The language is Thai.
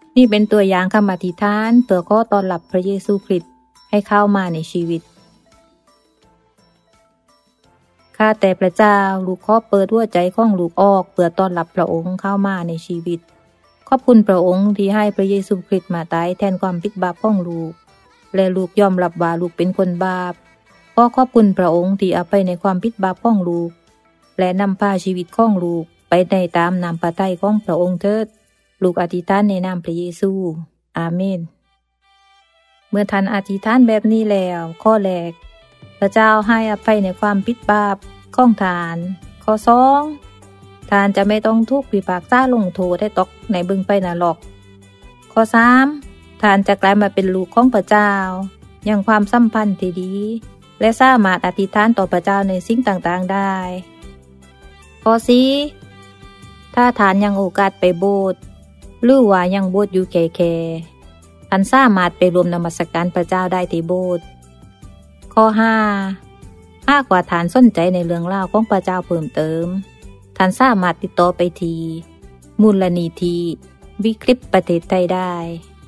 นี่เป็นตัวอย่างคำอธิษฐานเพื่อขอต้อนรับพระเยซูคริสต์ให้เข้ามาในชีวิตข้าแต่พระเจ้าลูกขอเปิดหัวใจของลูกออกเพื่อต้อนรับพระองค์เข้ามาในชีวิตขอบคุณพระองค์ที่ให้พระเยซูคริสต์มาตายแทนความผิดบาปของลูกและลูกยอมรับว่าลูกเป็นคนบาปขอบคุณพระองค์ที่อภัยในความผิดบาปของลูกและนำพาชีวิตของลูกไปในตามนามพระทัยของพระองค์เถิดลูกอธิษฐานในนามพระเยซูอาเมนเมื่อท่านอธิษฐานแบบนี้แล้วข้อแรกพระเจ้าให้อภัยในความผิดบาปของท่านข้อ2ท่านจะไม่ต้องถูกพิพากษาลงโทษให้ตกในบึงไฟนรกข้อ3ท่านจะกลายมาเป็นลูกของพระเจ้ายังความสัมพันธ์ที่ดีและสามารถอธิษฐานต่อพระเจ้าในสิ่งต่างๆได้ข้อ4ถ้าท่านยังโอกาสไปโบสถ์หรือว่ายังบวชอยู่แก่ๆท่านสามารถไปรวมนมัสการพระเจ้าได้ที่โบสถ์ข้อ5หากว่าท่านสนใจในเรื่องราวของพระเจ้าเพิ่มเติมท่านสามารถติดต่อไปที่มูลนิธิวิกฤตประเทศไทยได้